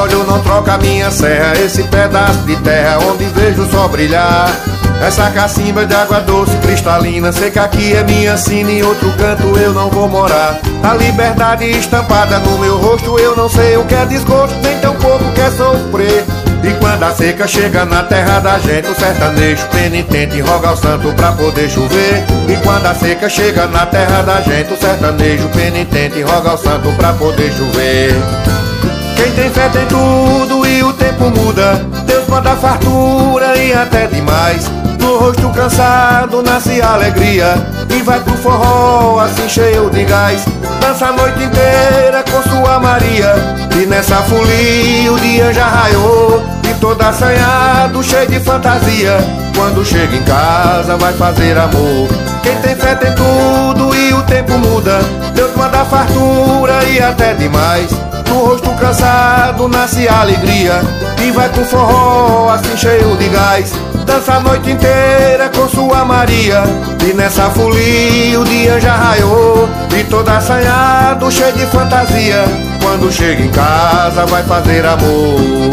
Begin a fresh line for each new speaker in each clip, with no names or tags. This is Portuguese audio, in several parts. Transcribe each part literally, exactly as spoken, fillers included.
olho não troca minha serra, esse pedaço de terra onde vejo o sol brilhar. Essa cacimba de água doce cristalina, sei que aqui é minha sina, em outro canto eu não vou morar. A liberdade estampada no meu rosto, eu não sei o que é desgosto, nem tão pouco o que é sofrer. E quando a seca chega na terra da gente, o sertanejo penitente roga ao santo pra poder chover. E quando a seca chega na terra da gente, o sertanejo penitente roga ao santo pra poder chover. Quem tem fé tem tudo e o tempo muda, Deus manda fartura e até demais. No rosto cansado nasce alegria, e vai pro forró assim cheio de gás. Dança a noite inteira com sua Maria, e nessa folia o dia já raiou. E todo assanhado, cheio de fantasia, quando chega em casa vai fazer amor. Quem tem fé tem tudo e o tempo muda, Deus manda fartura e até demais. No rosto cansado nasce alegria, e vai pro forró assim cheio de gás. Dança a noite inteira com sua Maria, e nessa folia o dia já raiou. E todo assanhado, cheio de fantasia, quando chega em casa vai fazer amor.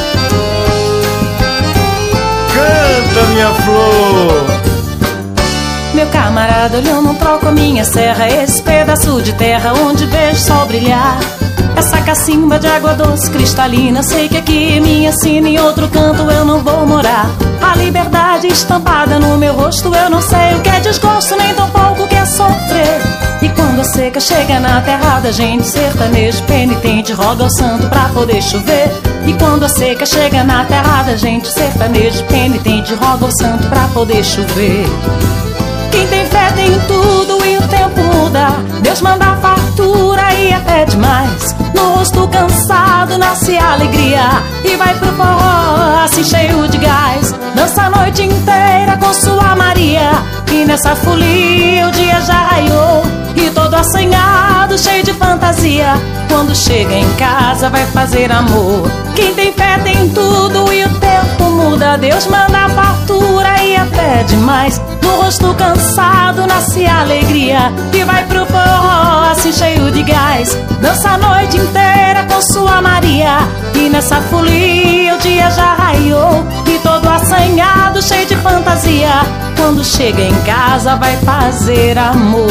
Canta, minha flor!
Meu camarada, eu não troco a minha serra, esse pedaço de terra onde vejo sol brilhar. Essa cacimba de água doce cristalina, sei que aqui é minha sina, em outro canto eu não vou morar. A liberdade estampada no meu rosto, eu não sei o que é desgosto, nem tão pouco o que é sofrer. E quando a seca chega na terra da gente, sertanejo penitente roga ao santo pra poder chover. E quando a seca chega na terra da gente, sertanejo penitente roga ao santo pra poder chover. Quem tem fé tem tudo e o tempo muda, Deus manda fartura e até demais. No rosto cansado nasce alegria, e vai pro forró assim cheio de gás. Dança a noite inteira com sua Maria, e nessa folia o dia já raiou. E todo assanhado, cheio de fantasia, quando chega em casa vai fazer amor. Quem tem fé tem tudo e o tempo muda, Deus manda fartura e até demais. No rosto cansado nasce alegria, e vai pro forró assim cheio de gás. Dança a noite inteira com sua Maria, e nessa folia o dia já raiou. E todo assanhado, cheio de fantasia, quando chega em casa vai fazer amor.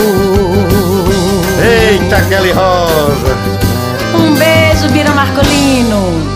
Eita, Kelly Rosa!
Um beijo, Bira Marcolino.